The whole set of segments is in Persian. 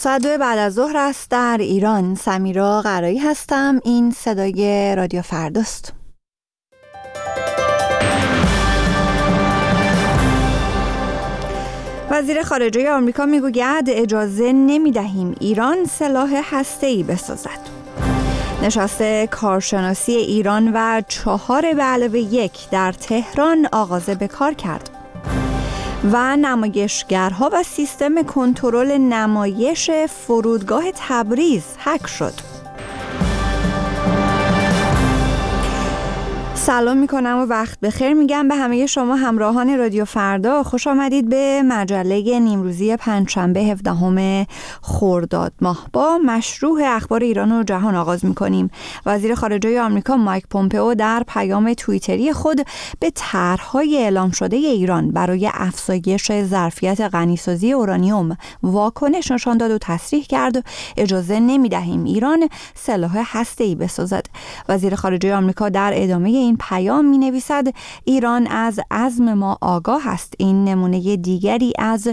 ساعت 2 بعد از ظهر است در ایران. سمیرا قرایی هستم. این صدای رادیو فرداست. وزیر خارجه آمریکا میگوید اجازه نمیدهیم ایران سلاح هسته‌ای بسازد. نشست کارشناسی ایران و 4+1 در تهران آغاز به کار کرد. و نمایشگرها و سیستم کنترل نمایش فرودگاه تبریز هک شد. سلام میکنم و وقت بخیر میگم به همه شما همراهان رادیو فردا. خوش آمدید به مجله نیمروزی پنجشنبه 17 خرداد ماه. با مشروع اخبار ایران و جهان آغاز میکنیم. وزیر خارجه آمریکا مایک پومپئو در پیام توییتری خود به طرح‌های اعلام شده ایران برای افزایش ظرفیت غنیسازی اورانیوم واکنش نشان داد و تصریح کرد اجازه نمیدهیم ایران سلاح هسته‌ای بسازد. وزیر خارجه آمریکا در ادامه این پیام می نویسد ایران از عزم ما آگاه است. این نمونه دیگری از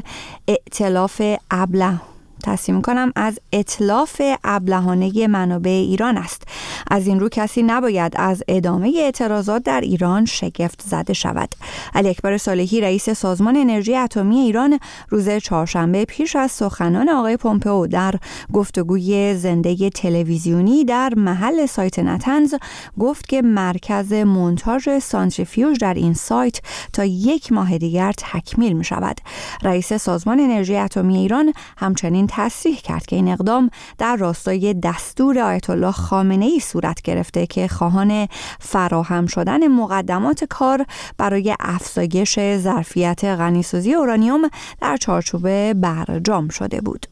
اتلاف ابلهانه منابع ایران است. از این رو کسی نباید از ادامه اعتراضات در ایران شگفت زده شود. علی اکبر صالحی رئیس سازمان انرژی اتمی ایران روز چهارشنبه پیش از سخنان آقای پومپئو در گفتگوی زنده تلویزیونی در محل سایت نتنز گفت که مرکز مونتاژ سانتریفیوژ در این سایت تا 1 ماه دیگر تکمیل می شود. رئیس سازمان انرژی اتمی ایران همچنین تصریح کرد که این اقدام در راستای دستور آیت الله خامنه‌ای صورت گرفته که خواهان فراهم شدن مقدمات کار برای افزایش ظرفیت غنیسازی اورانیوم در چارچوب برجام شده بود.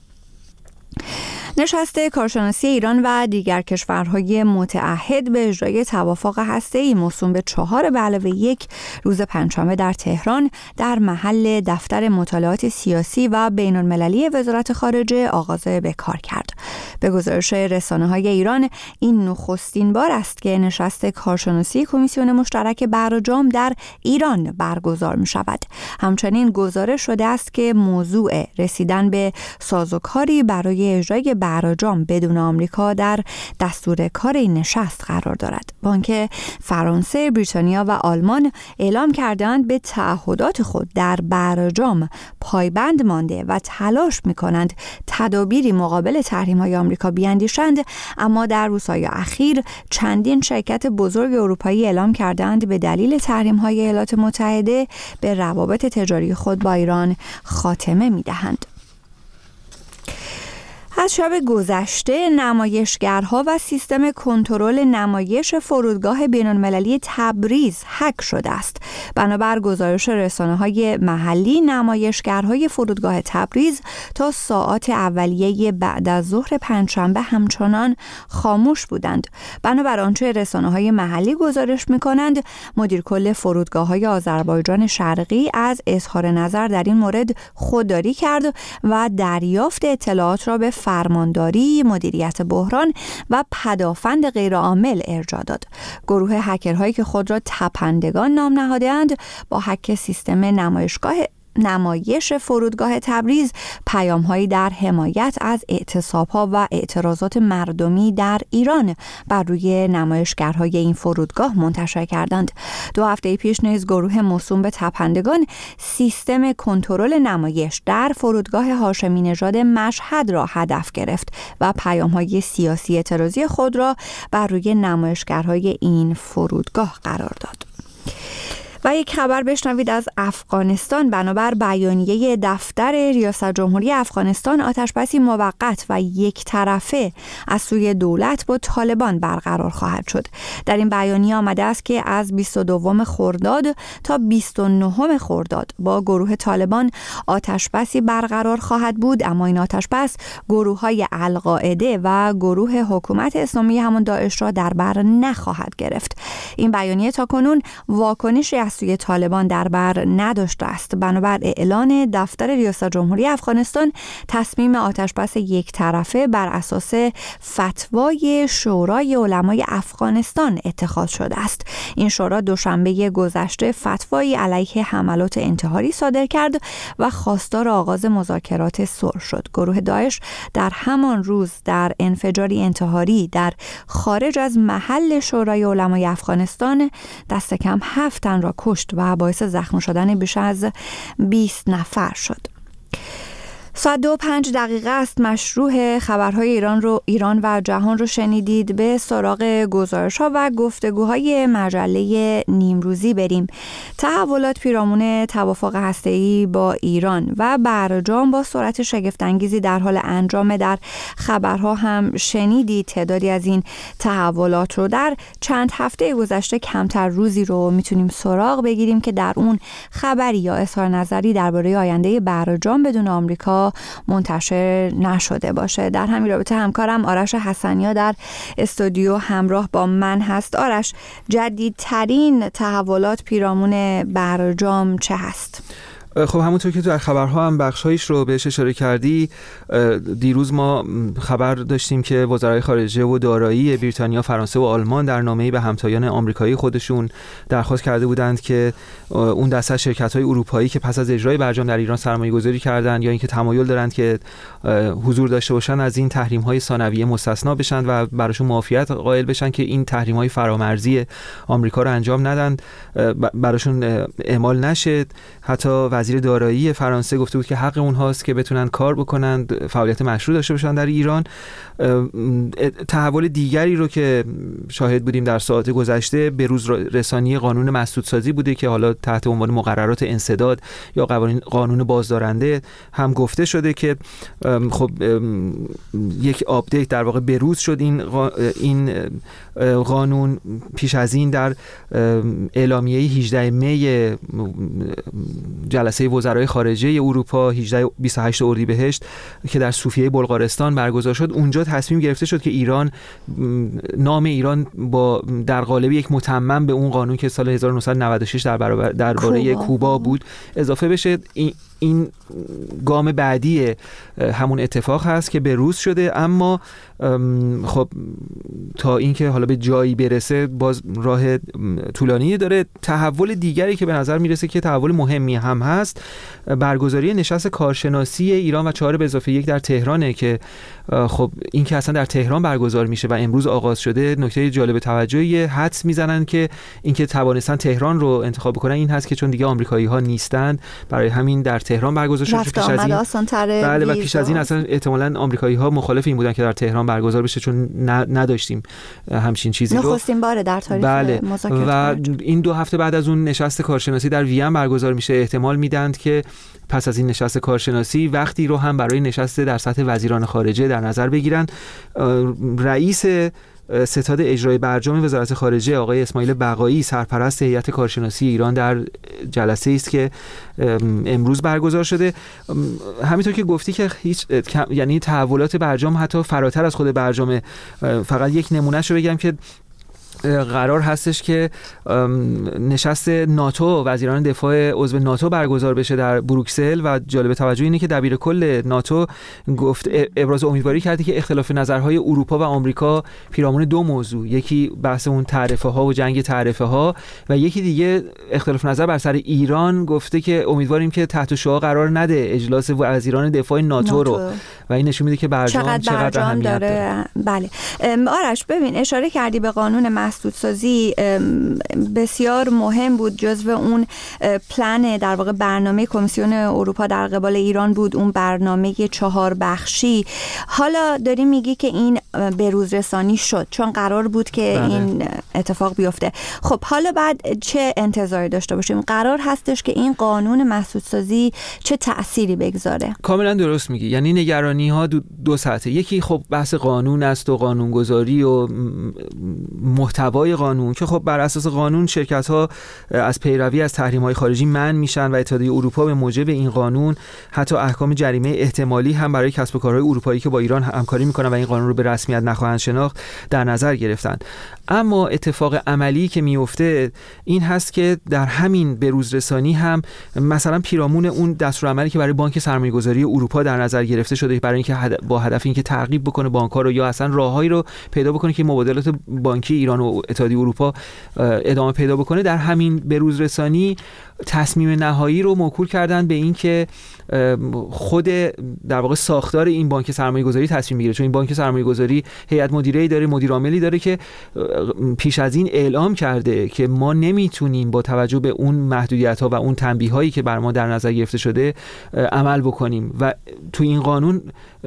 نشست کارشناسی ایران و دیگر کشورهای متعهد به اجرای توافق هسته‌ای موسوم به 4+1 روز پنجشنبه در تهران در محل دفتر مطالعات سیاسی و بین‌المللی وزارت خارجه آغاز به کار کرد. به گزارش رسانه‌های ایران این نخستین بار است که نشست کارشناسی کمیسیون مشترک برجام در ایران برگزار می‌شود. همچنین گزارش شده است که موضوع رسیدن به سازوکاری برای اجرای برجام بدون آمریکا در دستور کار این نشست قرار دارد. بانک فرانسه، بریتانیا و آلمان اعلام کردند به تعهدات خود در برجام پایبند مانده و تلاش می‌کنند تدابیری مقابل تحریم‌های آمریکا بیاندیشند، اما در روزهای اخیر چندین شرکت بزرگ اروپایی اعلام کردند به دلیل تحریم‌های ایالات متحده به روابط تجاری خود با ایران خاتمه می‌دهند. از شب گذشته نمایشگرها و سیستم کنترل نمایش فرودگاه بین‌المللی تبریز هک شده است. بنابر گزارش رسانه‌های محلی نمایشگرهای فرودگاه تبریز تا ساعات اولیه بعد از ظهر پنجشنبه همچنان خاموش بودند. بنابر آنچه رسانه‌های محلی گزارش می‌کنند مدیر کل فرودگاه‌های آذربایجان شرقی از اظهار نظر در این مورد خودداری کرد و دریافت اطلاعات را به فرمانداری، مدیریت بحران و پدافند غیرعامل ارجاع داد. گروه هکرهایی که خود را تپندگان نام نهاده‌اند با هک سیستم نمایش فرودگاه تبریز پیام‌هایی در حمایت از اعتصاب‌ها و اعتراضات مردمی در ایران بر روی نمایشگرهای این فرودگاه منتشر کردند. 2 هفته پیش نیز گروه موسوم به تپندگان سیستم کنترل نمایش در فرودگاه هاشمی نژاد مشهد را هدف گرفت و پیام‌های سیاسی اعتراضی خود را بر روی نمایشگرهای این فرودگاه قرار داد. و یک خبر بشنوید از افغانستان. بنابر بیانیه دفتر ریاست جمهوری افغانستان آتشبسی موقت و یک طرفه از سوی دولت با طالبان برقرار خواهد شد. در این بیانیه آمده است که از 22 خرداد تا 29 خرداد با گروه طالبان آتشبسی برقرار خواهد بود، اما این آتشبس گروه‌های القاعده و گروه حکومت اسلامی همان داعش را در بر نخواهد گرفت. این بیانیه تاکنون واکنشی از از سوی طالبان در بر نداشته است. بنابر اعلان دفتر ریاست جمهوری افغانستان، تصمیم آتشبس یک طرفه بر اساس فتوای شورای علمای افغانستان اتخاذ شده است. این شورا دوشنبه گذشته فتوایی علیه حملات انتحاری صادر کرد و خواستار آغاز مذاکرات صلح شد. گروه داعش در همان روز در انفجاری انتحاری در خارج از محل شورای علمای افغانستان دست کم 7 تن را کشت و باعث زخمی شدن بیش از 20 نفر شد. ساعت 2:05 است. مشروع خبرهای ایران و جهان رو شنیدید. به سراغ گزارش‌ها و گفتگوهای مجله نیمروزی بریم. تحولات پیرامون توافق هسته‌ای با ایران و برجام با سرعت شگفت‌انگیزی در حال انجام. در خبرها هم شنیدید تعدادی از این تحولات رو. در چند هفته گذشته کمتر روزی رو میتونیم سراغ بگیریم که در اون خبری یا اظهار نظری درباره آینده برجام بدون آمریکا منتشر نشده باشه. در همین رابطه همکارم آرش حسنیا در استودیو همراه با من هست. آرش، جدیدترین تحولات پیرامون برجام چه هست؟ خب همونطور که تو در خبرها هم بخشایش رو بهش اشاره کردی، دیروز ما خبر داشتیم که وزرای خارجه و دارایی بریتانیا، فرانسه و آلمان در نامه‌ای به همتایان آمریکایی خودشون درخواست کرده بودند که اون دسته شرکت‌های اروپایی که پس از اجرای برجام در ایران سرمایه‌گذاری کردند یا اینکه تمایل دارند که حضور داشته باشن از این تحریم‌های ثانویه مستثنا بشن و براشون معافیت قائل بشن که این تحریم‌های فرامرزی آمریکا رو انجام ندن، براشون اعمال نشه. حتی وزیر دارایی فرانسه گفته بود که حق اونهاست که بتونن کار بکنن، فعالیت مشروع داشته باشن در ایران. تحول دیگری رو که شاهد بودیم در ساعات گذشته به روز رسانی قانون مسدودسازی بوده که حالا تحت عنوان مقررات انسداد یا قانون بازدارنده هم گفته شده که خب یک آپدیت در واقع به روز شد. این قانون پیش از این در اعلامیه 18 می جلسه وزرای خارجه اروپا 28 اردیبهشت که در صوفیه بلغارستان برگزار شد، اونجا تصمیم گرفته شد که ایران، نام ایران در قالب یک متمم به اون قانون که سال 1996 درباره کوبا بود اضافه بشه. این گام بعدی همون اتفاق هست که به روز شده، اما خب تا اینکه حالا به جایی برسه باز راه طولانی داره. تحول دیگری که به نظر میرسه که تحول مهمی هم هست، برگزاری نشست کارشناسی ایران و 4+1 در تهرانه که خب این که اصلا در تهران برگزار میشه و امروز آغاز شده نکته جالب توجهیه. حدس میزنن که اینکه توانستن تهران رو انتخاب کنن این هست که چون دیگه آمریکایی ها نیستند، برای همین در تهران برگزار شده. پیش از این بله، و پیش از این اصلا احتمالاً آمریکایی ها مخالف این بودن که در تهران برگزار بشه چون نداشتیم همچین چیزی رو. نخستین باره در تاریخ مذاکرات. و این 2 هفته بعد از اون نشست کارشناسی در وین برگزار میشه. احتمال میدند که پس از این نشست کارشناسی وقتی رو هم برای نشست در سطح وزیران خارجه در نظر بگیرن. رئیس ستاد اجرای برجام وزارت خارجه آقای اسماعیل بقایی سرپرست هیئت کارشناسی ایران در جلسه است که امروز برگزار شده. همینطور که گفتی که یعنی تحولات برجام حتی فراتر از خود برجام. فقط یک نمونهش رو بگم که قرار هستش که نشست ناتو، وزیران دفاع عضو ناتو برگزار بشه در بروکسل و جالب توجه اینه که دبیر کل ناتو گفت ابراز امیدواری کرده که اختلاف نظرهای اروپا و آمریکا پیرامون 2 موضوع، یکی بحث اون تعرفه ها و جنگ تعرفه ها و یکی دیگه اختلاف نظر بر سر ایران، گفته که امیدواریم که تحت شعاع قرار نده اجلاس وزیران دفاع ناتو رو و این نشون میده که برجام چقدر اهمیت داره. بله آرش، ببین اشاره کردی به قانون مسدودسازی، بسیار مهم بود، جزو اون پلن در واقع برنامه کمیسیون اروپا در قبال ایران بود، اون برنامه 4 بخشی. حالا داری میگی که این به روز رسانی شد چون قرار بود که بله. این اتفاق بیفته. خب حالا بعد چه انتظاری داشته باشیم؟ قرار هستش که این قانون مسدودسازی چه تأثیری بگذاره؟ کاملا درست میگی، یعنی نگرانی ها 2 سطحه. یکی خب بحث قانون است و قانونگذاری و محتوا محتوای قانون که خب بر اساس قانون شرکت‌ها از پیروی از تحریم‌های خارجی منع میشن و اتحادیه اروپا به موجب این قانون حتی احکام جریمه احتمالی هم برای کسب و کارهای اروپایی که با ایران همکاری میکنن و این قانون رو به رسمیت نخواهند شناخت در نظر گرفتن. اما اتفاق عملی که میفته این هست که در همین بروزرسانی هم مثلا پیرامون اون دستورالعملی که برای بانک سرمایه‌گذاری اروپا در نظر گرفته شده برای اینکه با هدف اینکه تعقیب بکنه بانک‌ها رو یا اصلا راههایی رو پیدا بکنه که مبادلات بانکی ایران و اتحادیه اروپا ادامه پیدا بکنه، در همین بروزرسانی تصمیم نهایی رو موکول کردن به این که خود در واقع ساختار این بانک سرمایه‌گذاری تصمیم بگیره، چون این بانک سرمایه‌گذاری هیئت مدیره‌ای داره، مدیر عاملی داره که پیش از این اعلام کرده که ما نمیتونیم با توجه به اون محدودیت‌ها و اون تنبیه‌هایی که بر ما در نظر گرفته شده عمل بکنیم و تو این قانون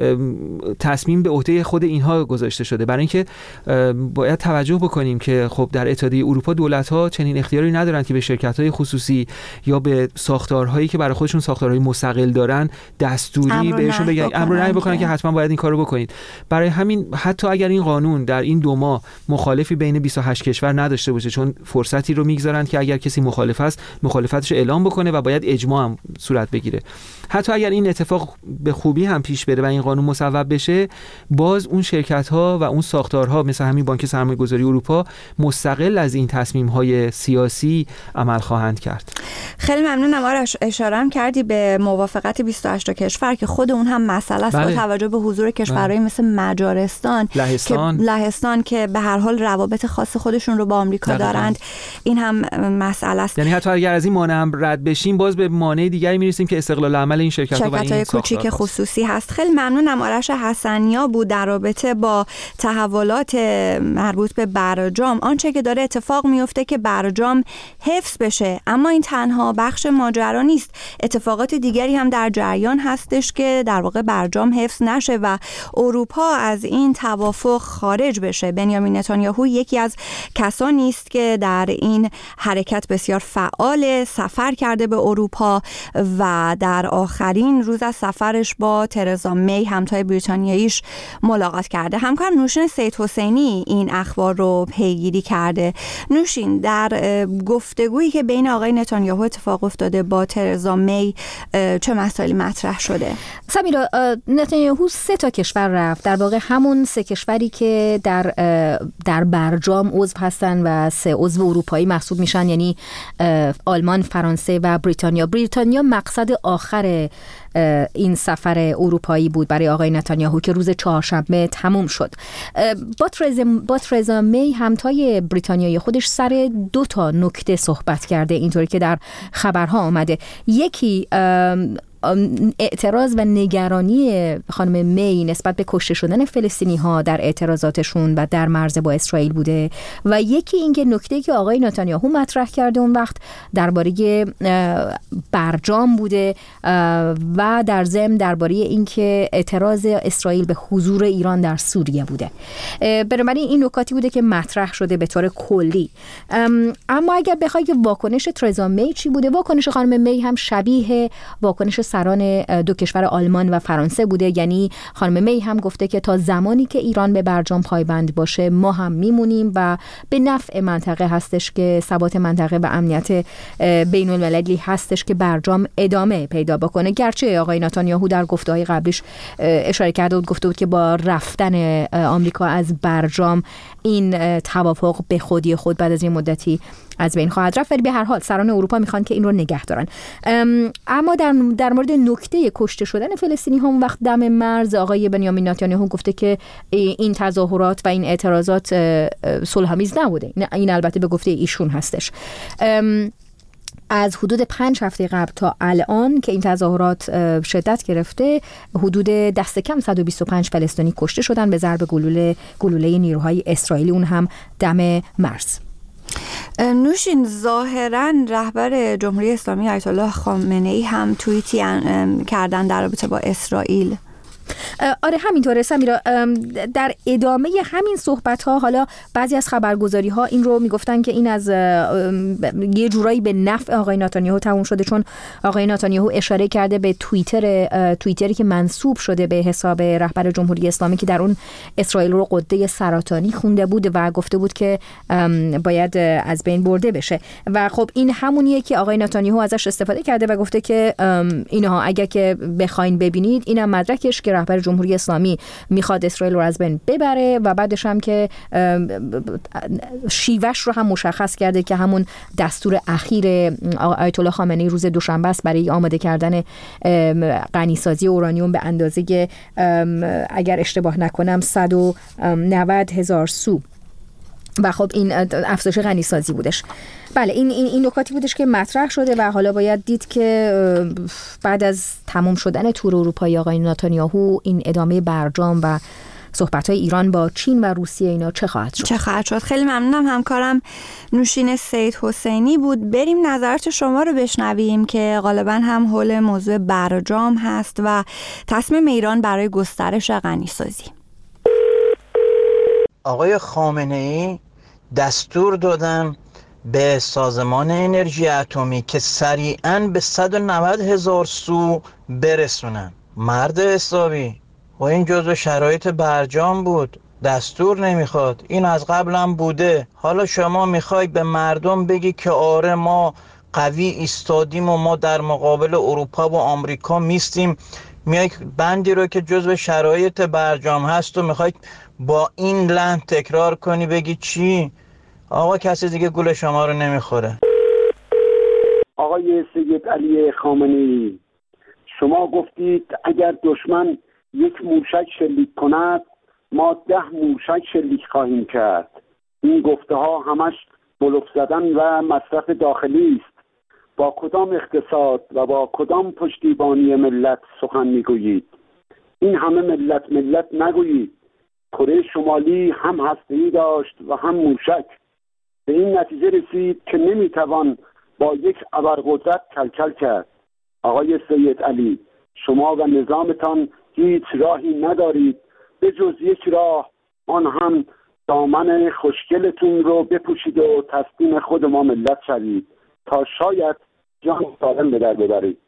تصمیم به عهده خود اینها گذاشته شده. برای اینکه باید توجه بکنیم که خب در اتحادیه اروپا دولت‌ها چنین اختیاری ندارن که به شرکت‌های خصوصی یا به ساختارهایی که برای خودشون ساختارهای مستقل دارن دستوری بهشون بگن امر نهی بکنن که حتما باید این کارو بکنید. برای همین حتی اگر این قانون در این 2 ماه مخالفی بین 28 کشور نداشته باشه، چون فرصتی رو میگذارن که اگر کسی مخالف است مخالفتش رو اعلام بکنه و باید اجماع هم صورت بگیره، حتی اگر این اتفاق به خوبی هم پیش بره و این قانون مصوب بشه، باز اون شرکت‌ها و اون ساختارها مثل همین بانک سرمایه‌گذاری اروپا مستقل از این تصمیم‌های سیاسی عمل خواهند کرد. خیلی ممنونم آرش. اشاره کردی به موافقت 28 کشور که خود اون هم مسئله است با توجه به حضور کشورهای مثل مجارستان، لهستان که به هر حال روابط خاص خودشون رو با آمریکا دارند. این هم مسئله است. یعنی حتی اگر از این مانع هم رد بشیم باز به مانع دیگری میرسیم که استقلال عمل این شرکت‌های کوچیک خصوصی هست. خیلی ممنونم. آرش حسنیا بود در رابطه با تحولات مربوط به برجام، آنچه که داره اتفاق میفته که برجام حفظ بشه، اما این تنها بخش ماجرا نیست. اتفاقات دیگری هم در جریان هستش که در واقع برجام حفظ نشه و اروپا از این توافق خارج بشه. بنیامین نتانیاهو یکی از کسانی است که در این حرکت بسیار فعال، سفر کرده به اروپا و در آخرین روز از سفرش با ترزا می همتای بریتانیاییش ملاقات کرده. همکارم نوشین سیدحسینی این اخبار رو پیگیری کرده. نوشین، در گفتگویی که بین آقای نتانیاهو اتفاق افتاده با ترزا می چه مسائلی مطرح شده؟ سمیرا، نتانیاهو 3 کشور رفت، در واقع همون 3 کشوری که در برجام عضو هستن و 3 عضو اروپایی محسوب میشن، یعنی آلمان، فرانسه و بریتانیا. بریتانیا مقصد آخر این سفر اروپایی بود برای آقای نتانیاهو که روز چهارشنبه تموم شد. با ترزا می همتای بریتانیایی خودش سر 2 نکته صحبت کرده، اینطوری که در خبرها آمده. یکی اعتراض و نگرانی خانم می نسبت به کشته شدن فلسطینی ها در اعتراضاتشون و در مرز با اسرائیل بوده و یکی اینکه نکته که آقای نتانیاهو مطرح کرده اون وقت درباره برجام بوده و در ضمن درباره اینکه اعتراض اسرائیل به حضور ایران در سوریه بوده. بنابراین این نکاتی بوده که مطرح شده به طور کلی. اما اگر بخوای که واکنش ترزا می چی بوده، واکنش خانم می هم شبیه واکنش سران 2 کشور آلمان و فرانسه بوده. یعنی خانم می هم گفته که تا زمانی که ایران به برجام پایبند باشه ما هم میمونیم و به نفع منطقه هستش که ثبات منطقه و امنیت بین المللی هستش که برجام ادامه پیدا بکنه. گرچه آقای نتانیاهو در گفته‌های قبلیش اشاره کرده بود، گفته بود که با رفتن آمریکا از برجام این توافق به خودی خود بعد از این مدتی از بین خواهد رفت، ولی به هر حال سران اروپا میخوان که این رو نگه دارن. اما در مورد نکته کشته شدن فلسطینی ها، اون وقت دم مرز آقای بنیامین نتانیاهو گفته که این تظاهرات و این اعتراضات صلح‌آمیز نبوده. این البته به گفته ایشون هستش. از حدود 5 هفته قبل تا الان که این تظاهرات شدت گرفته، حدود دست کم 125 فلسطینی کشته شدن به ضرب گلوله نیروهای اسرائیلی، اون هم دم مرز. نوشین، ظاهراً رهبر جمهوری اسلامی آیت الله خامنه‌ای هم توییتی کردن در رابطه با اسرائیل. آره همینطوره سمیرا. در ادامه همین صحبت‌ها حالا بعضی از خبرگزاری‌ها این رو میگفتن که این از یه جورایی به نفع آقای نتانیاهو تموم شده، چون آقای نتانیاهو اشاره کرده به توییتری که منسوب شده به حساب رهبر جمهوری اسلامی که در اون اسرائیل رو قده سرطانی خونده بود و گفته بود که باید از بین برده بشه. و خب این همونیه که آقای نتانیاهو ازش استفاده کرده و گفته که اینها اگر که بخواین ببینید اینم مدرکش که رهبر جمهوری اسلامی میخواد اسرائیل رو از بین ببره و بعدش هم که شیوهش رو هم مشخص کرده که همون دستور اخیر آیت الله خامنه‌ای روز دوشنبه است برای آماده کردن غنیسازی اورانیوم به اندازه اگر اشتباه نکنم 190,000 سو. و خب این افزایش غنیسازی بودش. بله این نکاتی بودش که مطرح شده و حالا باید دید که بعد از تمام شدن تور اروپایی آقای نتانیاهو این ادامه برجام و صحبت‌های ایران با چین و روسیه اینا چه خواهد شد. خیلی ممنونم. همکارم نوشین سید حسینی بود. بریم نظرات شما رو بشنویم که غالبا هم حول موضوع برجام هست و تصمیم ایران برای گسترش غنیسازی. آقای خامنه‌ای دستور دادن به سازمان انرژی اتمی که سریعاً به 190,000 سو برسونن. مرد حسابی و این جزو شرایط برجام بود، دستور نمیخواد. این از قبل هم بوده. حالا شما میخوای به مردم بگی که آره ما قوی ایستادیم و ما در مقابل اروپا و آمریکا میستیم، میای بندی رو که جزو شرایط برجام هست و میخوای با این لحن تکرار کنی بگی چی؟ آقا کسی دیگه گول شما رو نمیخوره. آقای سید علی خامنه‌ای، شما گفتید اگر دشمن یک موشک شلیک کند ما 10 موشک شلیک خواهیم کرد. این گفته ها همش بلوف زدن و مصرف داخلی است. با کدام اقتصاد و با کدام پشتیبانی ملت سخن میگویید؟ این همه ملت نگویید. کره شمالی هم هسته‌ای داشت و هم موشک. به این نتیجه رسید که نمیتوان با یک ابرقدرت کلکل کرد. آقای سید علی، شما و نظامتان هیچ راهی ندارید به جز یک راه، آن هم دامن خوشگلتون رو بپوشید و تسلیم خود ما ملت شوید تا شاید جان سالم به در ببرید.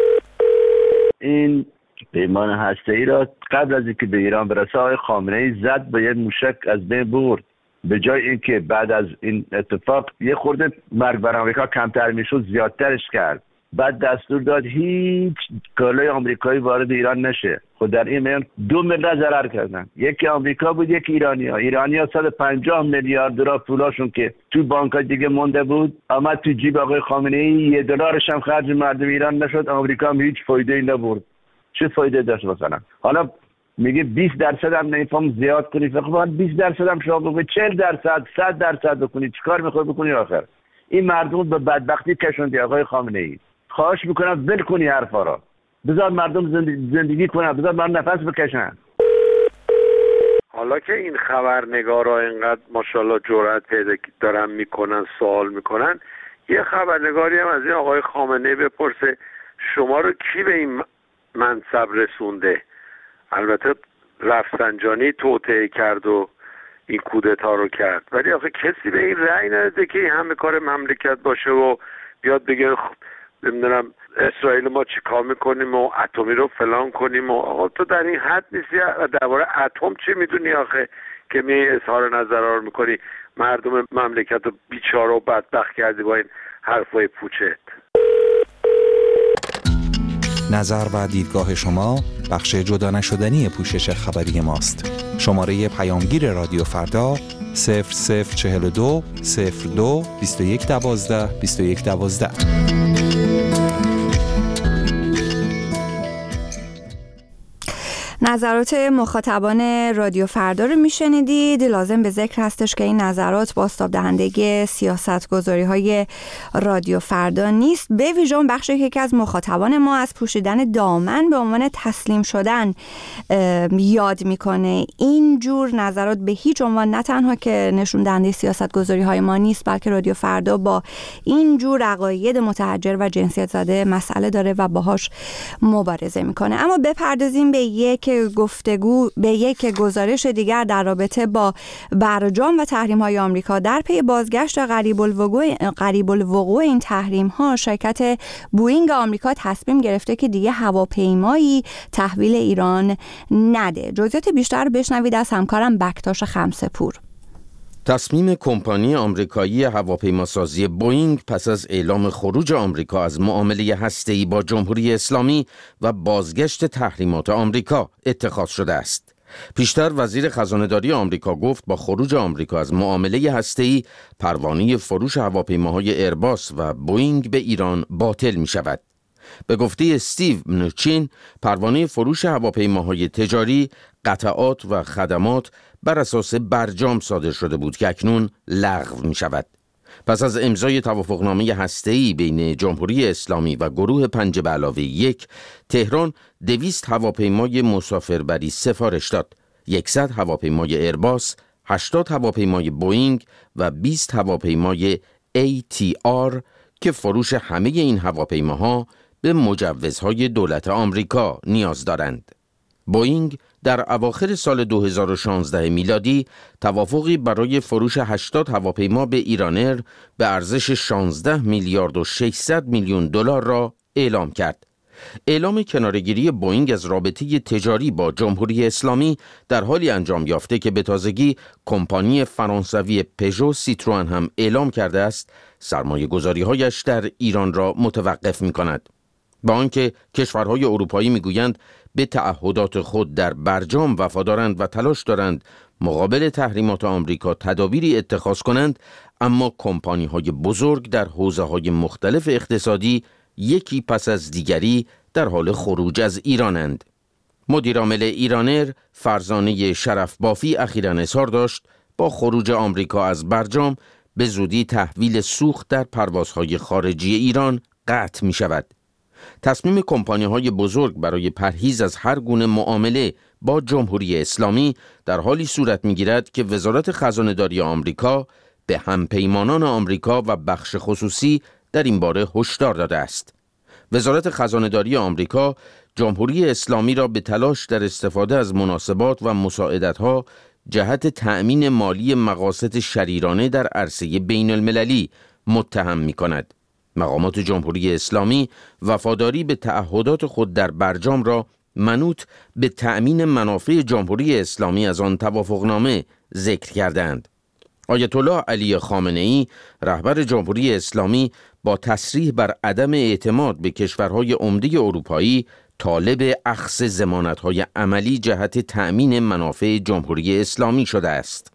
این پیمان هسته‌ای را قبل از اینکه به ایران برسه آقای خامنه‌ای زد با یه موشک از بین برد. به جای اینکه بعد از این اتفاق یه خورده مرگ بر آمریکا کمتر میشد زیادترش کرد. بعد دستور داد هیچ کالای آمریکایی وارد ایران نشه. خود در این میان 2 ملت ضرر کردن. یکی آمریکا بود، یکی ایرانی‌ها 150 میلیارد دلار پولاشون که تو بانک‌ها دیگه مونده بود آمد تو جیب آقای خامنه‌ای. $1 هم خرج مردم ایران نشد. آمریکا هم هیچ فایده‌ای نبرد. چه فایده داشت مثلا؟ حالا میگه 20% هم نمیفهم زیاد کنی، فقط 20% هم شما بگید 40%، 100% بکنی. چیکار میخوای بکنی آخر؟ این مردم به بدبختی کشوندی آقای خامنه‌ای. خواهش میکنم ول کنی حرفا را. بذار مردم زندگی کنن، بذار مردم نفس بکشن. حالا که این خبرنگارا اینقدر ماشاءالله جرأت پیدا دارن میکنن، سوال میکنن، یه خبرنگاری هم از این آقای خامنه‌ای بپرسه شما رو کی به این منصب رسونده؟ البته رفسنجانی توطئه کرد و این کودتا رو کرد، ولی آخه کسی به این رأی نداده که این همه کار مملکت باشه و بیاد بگه نمیدونم اسرائیل ما چی کار میکنیم و اتمی رو فلان کنیم و آقا تو در این حد نیستی. درباره اتم چی میدونی آخه که می اظهار نظر رو میکنی؟ مردم مملکت رو بیچاره و بدبخت کردی با این حرفای پوچت. نظر و دیدگاه شما بخش جدا نشدنی پوشش خبری ماست. شماره پیامگیر رادیو فردا 0042 02 21 12 21 12. نظرات مخاطبان رادیو فردا رو میشنیدید. لازم به ذکر هستش که این نظرات بازتاب دهنده سیاستگذاری‌های رادیو فردا نیست. به ویژه اون بخشی که یکی از مخاطبان ما از پوشیدن دامن به عنوان تسلیم شدن یاد میکنه. این جور نظرات به هیچ عنوان نه تنها که نشون دهنده سیاستگذاری‌های ما نیست، بلکه رادیو فردا با این جور عقاید متحجر و جنسیت زده مسئله داره و باهاش مبارزه میکنه. اما بپردازیم به یک یک گزارش دیگر در رابطه با برجام و تحریم‌های آمریکا در پی بازگشت قریب الوقوع این تحریم‌ها، شرکت بوئینگ آمریکا تصمیم گرفته که دیگه هواپیمایی تحویل ایران نده. جزئیات بیشتر رو بشنوید از همکارم بکتاش خمسه‌پور. تصمیم کمپانی آمریکایی هواپیماسازی بوئینگ پس از اعلام خروج آمریکا از معامله هسته‌ای با جمهوری اسلامی و بازگشت تحریمات آمریکا اتخاذ شده است. پیشتر وزیر خزانه‌داری آمریکا گفت با خروج آمریکا از معامله هسته‌ای پروانه فروش هواپیماهای ایرباس و بوئینگ به ایران باطل می‌شود. به گفته استیو منوچین، پروانه فروش هواپیماهای تجاری، قطعات و خدمات بر اساس برجام صادر شده بود که اکنون لغو می شود. پس از امضای توافقنامه هسته‌ای بین جمهوری اسلامی و گروه 5+1، تهران 200 هواپیمای مسافربری سفارش داد، 100 هواپیمای ایرباس، 80 هواپیمای بوئینگ و 20 هواپیمای ATR که فروش همه این هواپیماها به مجوزهای دولت آمریکا نیاز دارند. بوئینگ در اواخر سال 2016 میلادی توافقی برای فروش 80 هواپیما به ایرانر به ارزش 16 میلیارد و 600 میلیون دلار را اعلام کرد. اعلام کناره‌گیری بوئینگ از رابطه تجاری با جمهوری اسلامی در حالی انجام یافته که به تازگی کمپانی فرانسوی پژو سیتروئن هم اعلام کرده است سرمایه‌گذاری‌هایش در ایران را متوقف می‌کند. با آنکه کشورهای اروپایی می‌گویند به تعهدات خود در برجام وفادارند و تلاش دارند مقابل تحریمات آمریکا تدابیری اتخاذ کنند، اما کمپانی‌های بزرگ در حوزه‌های مختلف اقتصادی یکی پس از دیگری در حال خروج از ایرانند. مدیرعامل ایرانر فرزانه شرفبافی اخیراً اظهار داشت با خروج آمریکا از برجام به زودی تحویل سوخت در پروازهای خارجی ایران قطع می شود. تصمیم کمپانی‌های بزرگ برای پرهیز از هر گونه معامله با جمهوری اسلامی در حالی صورت می‌گیرد که وزارت خزانه‌داری آمریکا به همپیمانان آمریکا و بخش خصوصی در این باره هشدار داده است. وزارت خزانه‌داری آمریکا جمهوری اسلامی را به تلاش در استفاده از مناسبات و مساعدت‌ها جهت تأمین مالی مقاصد شریرانه در عرصه بین‌المللی متهم می‌کند. مقامات جمهوری اسلامی وفاداری به تعهدات خود در برجام را منوط به تأمین منافع جمهوری اسلامی از آن توافقنامه ذکر کردند. آیت الله علی خامنه‌ای رهبر جمهوری اسلامی با تصریح بر عدم اعتماد به کشورهای عمده اروپایی طالب اخذ ضمانت‌های عملی جهت تأمین منافع جمهوری اسلامی شده است.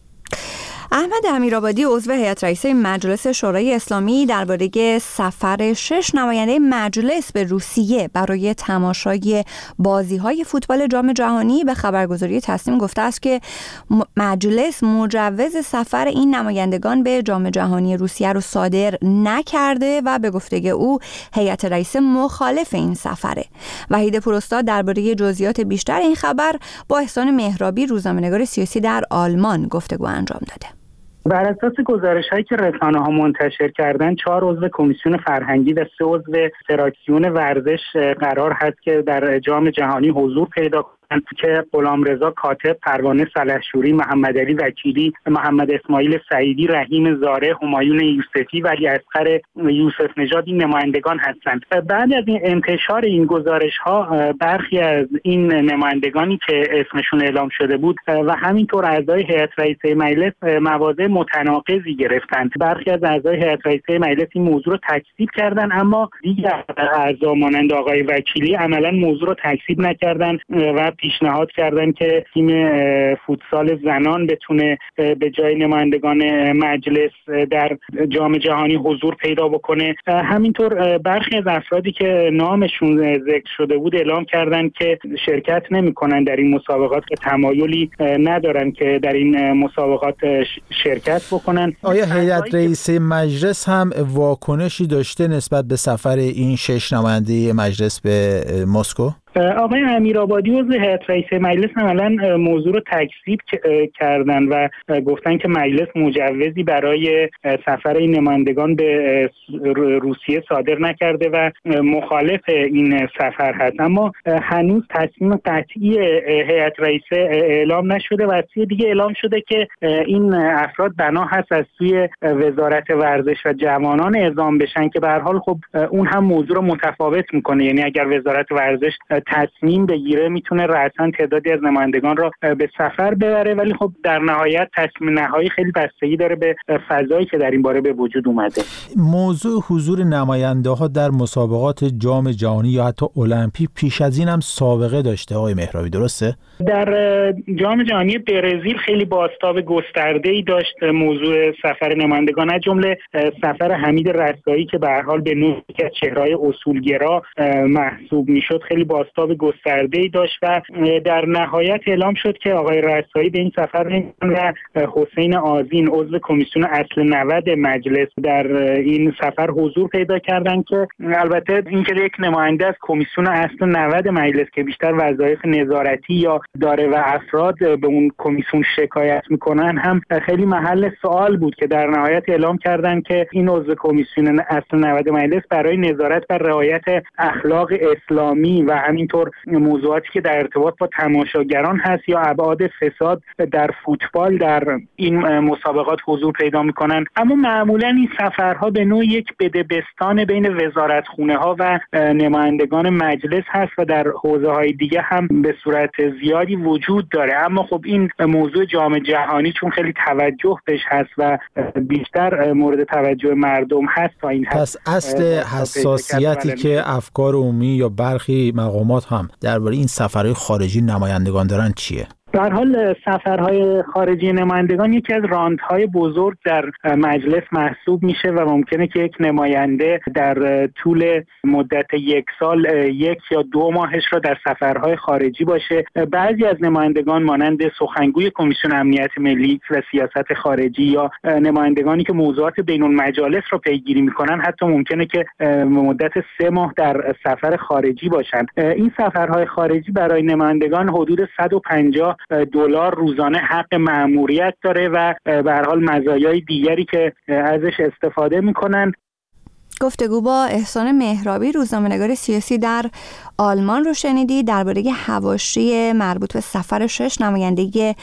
احمد امیرآبادی عضو هیئت رئیسه مجلس شورای اسلامی درباره سفر 6 نماینده مجلس به روسیه برای تماشای بازی‌های فوتبال جام جهانی به خبرگزاری تصنیم گفته است که مجلس مجوز سفر این نمایندگان به جام جهانی روسیه رو صادر نکرده و به گفته او هیئت رئیسه مخالف این سفره. وحید پوراستاد درباره جزئیات بیشتر این خبر با احسان مهرابی روزنامه‌نگار سیاسی در آلمان گفتگو انجام داده. بر اساس گزارش‌هایی که رسانه‌ها منتشر کردن 4 عضو کمیسیون فرهنگی و 3 عضو فراکسیون ورزش قرار هست که در جام جهانی حضور پیدا کنند که غلامرضا کاتب، پروانه سلحشوری، محمد علی وکیلی، محمد اسماعیل سعیدی، رحیم زاره، همایون یوسفی، ولیعصغر یوسف نژاد این نمایندگان هستند. بعد از این انتشار این گزارش‌ها برخی از این نمایندگانی که اسمشون اعلام شده بود و همینطور اعضای هیئت رئیسه مجلس مواضع متناقضی گرفتند. برخی از اعضای هیئت رئیسه مجلس این موضوع رو تکذیب کردند، اما دیگر اعضا مانند آقای وکیلی عملاً موضوع رو تکذیب نکردند و پیشنهاد کردن که تیم فوتسال زنان بتونه به جای نمایندگان مجلس در جام جهانی حضور پیدا بکنه. همینطور برخی از افرادی که نامشون ذکر شده بود اعلام کردن که شرکت نمی‌کنن در این مسابقات، که تمایلی ندارن که در این مسابقات شرکت بکنن. آیا هیئت رئیسه مجلس هم واکنشی داشته نسبت به سفر این 6 نماینده مجلس به مسکو؟ آقای امیرآبادی عضو هیئت رئیسه مجلس عملاً موضوع رو تکذیب کردن و گفتن که مجلس مجوزی برای سفر این نمایندگان به روسیه صادر نکرده و مخالف این سفر هست. اما هنوز تصمیم قطعی هیئت رئیسه اعلام نشده و از سوی دیگه اعلام شده که این افراد بنا هست از سوی وزارت ورزش و جوانان اعزام بشن که به هر حال خب اون هم موضوع رو متفاوت میکنه. یعنی اگر وزارت ورزش تصمیم بگیره میتونه رأساً تعدادی از نمایندگان را به سفر ببره، ولی خب در نهایت تصمیم نهایی خیلی بستگی داره به فضایی که در این باره به وجود اومده. موضوع حضور نماینده ها در مسابقات جام جهانی یا حتی المپیک پیش از این هم سابقه داشته آقای مهرابی، درسته؟ در جام جهانی برزیل خیلی بازتاب گسترده‌ای داشت موضوع سفر نمایندگان، از جمله سفر حمید رسایی که به هر حال به نوعی از چهره‌های اصولگرا محسوب میشد خیلی بازتاب گسترده‌ای داشت و در نهایت اعلام شد که آقای رسایی به این سفر نمی‌رن و حسین آذین عضو کمیسیون اصل 90 مجلس در این سفر حضور پیدا کردن که البته اینکه یک نماینده از کمیسیون اصل 90 مجلس که بیشتر وظایف نظارتی یا داره و افراد به اون کمیسیون شکایت میکنن هم خیلی محل سوال بود که در نهایت اعلام کردن که این عضو کمیسیون اصل 90 مجلس برای نظارت بر رعایت اخلاق اسلامی و همینطور موضوعاتی که در ارتباط با تماشاگران هست یا ابعاد فساد در فوتبال در این مسابقات حضور پیدا میکنن. اما معمولا این سفرها به نوع یک بدبستان بین وزارتخونه ها و نمایندگان مجلس هست و در حوزه های دیگه هم به صورت زیادی وجود داره. اما خب این موضوع جام جهانی چون خیلی توجه بهش هست و بیشتر مورد توجه مردم هست تا این پس اصل حساسیتی که افکار عمومی یا برخی مقامات هم درباره این سفرهای خارجی نمایندگان دارن چیه؟ به هر حال سفرهای خارجی نمایندگان یکی از راندهای بزرگ در مجلس محسوب میشه و ممکنه که یک نماینده در طول مدت یک سال 1 یا 2 ماهش را در سفرهای خارجی باشه. بعضی از نمایندگان مانند سخنگوی کمیسیون امنیت ملی و سیاست خارجی یا نمایندگانی که موضوعات بین المجالس را پیگیری میکنن حتی ممکنه که مدت 3 ماه در سفر خارجی باشن. این سفرهای خارجی برای نمایندگان حدود $150 روزانه حق مأموریت داره و به هر حال مزایای دیگری که ازش استفاده میکنن. گفتگو با احسان مهرابی روزنامه‌نگار سیاسی در آلمان رو شنیدید درباره حواشی مربوط به سفر 6 نماینده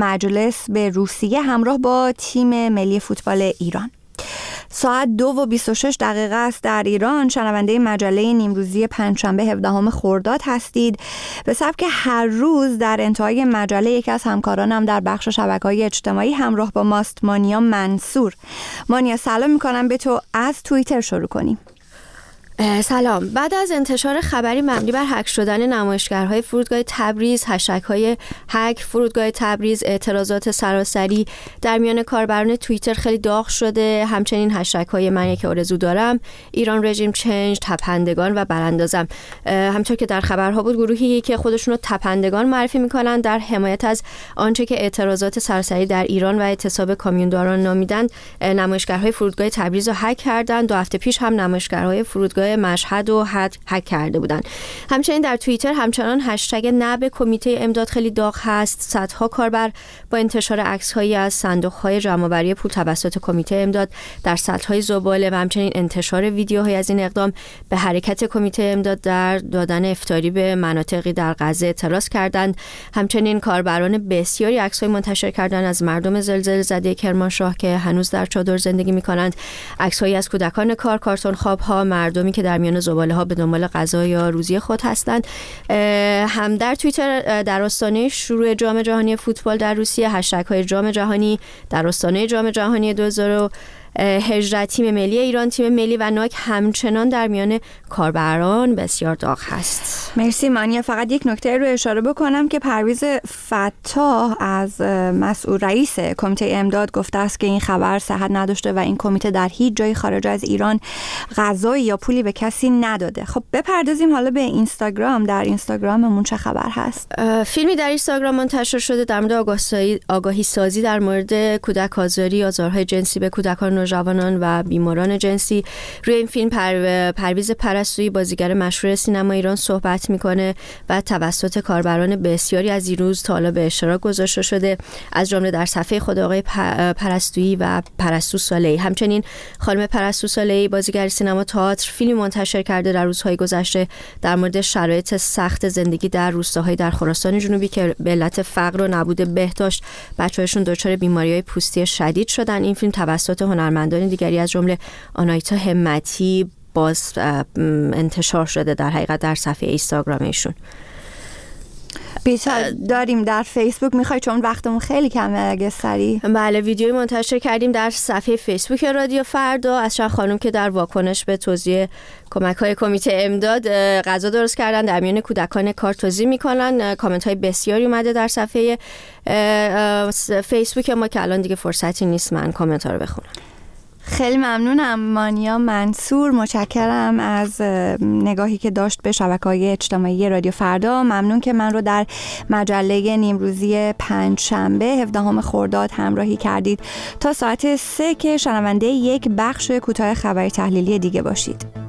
مجلس به روسیه همراه با تیم ملی فوتبال ایران. ساعت 2:26 است در ایران. شنونده مجله نیمروزی پنجشنبه 17 خرداد هستید. به سبک هر روز در انتهای مجله یکی از همکارانم در بخش شبکه‌های اجتماعی همراه با ماست، مانیا منصور. مانیا سلام میکنم به تو. از توییتر شروع کنیم. سلام. بعد از انتشار خبری مبنی بر هک شدن نمایشگرهای فرودگاه تبریز، هشتگ‌های هک فرودگاه تبریز، اعتراضات سراسری در میان کاربران توییتر خیلی داغ شده. همچنین هشتگ‌های من یک آرزو دارم، ایران رژیم چنج، تپندگان و براندازم. همچنین که در خبرها بود گروهی که خودشون رو تپندگان معرفی می‌کنن در حمایت از آنچه که اعتراضات سراسری در ایران و اعتصاب کامیونداران نامیدن، نمایشگرهای فرودگاه تبریز رو هک کردن. 2 هفته پیش هم نمایشگرهای فرودگاه مشهد و هک کرده بودن. همچنین در توییتر همچنان هشتگ نب کمیته امداد خیلی داغ هست. صدها کاربر با انتشار عکس‌هایی از صندوق‌های جمع‌آوری پول توسط کمیته امداد در سطح‌های زباله و همچنین انتشار ویدیوهای از این اقدام به حرکت کمیته امداد در دادن افطاری به مناطقی در غزه اعتراض کردند. همچنین کاربران بسیاری عکس‌های منتشر کردند از مردم زلزله زده کرمانشاه که هنوز در چادر زندگی می‌کنند. عکس‌هایی از کودکان کارتون خواب‌ها، مردمی که در میان زباله‌ها به دنبال غذا یا روزی خود هستند. هم در توییتر در آستانه شروع جام جهانی فوتبال در روسیه هشتگ‌های جام جهانی در آستانه جام جهانی 2018 تیم ملی ایران، تیم ملی و ناک همچنان در میان کاربران بسیار داغ هست. مرسی مانیا. فقط یک نکته رو اشاره بکنم که پرویز فتاح از مسئول رئیس کمیته امداد گفته است که این خبر صحت نداشته و این کمیته در هیچ جای خارج از ایران غذایی یا پولی به کسی نداده. خب بپردازیم حالا به اینستاگرام. در اینستاگراممون چه خبر هست؟ فیلمی در اینستاگرام منتشر شده در مورد آگاهی سازی در مورد کودک آزاری، آزارهای جنسی به کودکان نوجوانان و بیماران جنسی. روی این فیلم پرویز پرستویی بازیگر مشهور سینما ایران صحبت میکنه و توسط کاربران بسیاری از این روز تا حالا به اشتراک گذاشته شده، از جمله در صفحه خود آقای پرستویی و پرستو صالحی. همچنین خانم پرستو صالحی بازیگر سینما تئاتر فیلمی منتشر کرده در روزهای گذشته در مورد شرایط سخت زندگی در روستاهای در خراسان جنوبی که به علت فقر و نبود بهداشت بچه‌هاشون دچار بیماری‌های پوستی شدید شدن. این فیلم توسط هنرمندان دیگری از جمله آنایتا همتی باز انتشار شده در حقیقت در صفحه اینستاگرام ایشون. بیشتر داریم در فیسبوک، میخوای چون وقتمون خیلی کمه اگه سریع؟ بله، ویدیویی منتشر کردیم در صفحه فیسبوک رادیو فردا از چند خانم که در واکنش به توزیع کمک‌های کمیته امداد غذا درست کردن، در میان کودکان کار توزیع میکنن. کامنت‌های بسیاری اومده در صفحه فیسبوک ما که الان دیگه فرصتی نیست من کامنت‌ها رو بخونم. خیلی ممنونم مانیا منصور، متشکرم از نگاهی که داشت به شبکه‌های اجتماعی رادیو فردا. ممنون که من رو در مجله نیمروزی پنجشنبه 17 خرداد همراهی کردید. تا ساعت 3 که شنونده یک بخش کوتاه خبری تحلیلی دیگه باشید.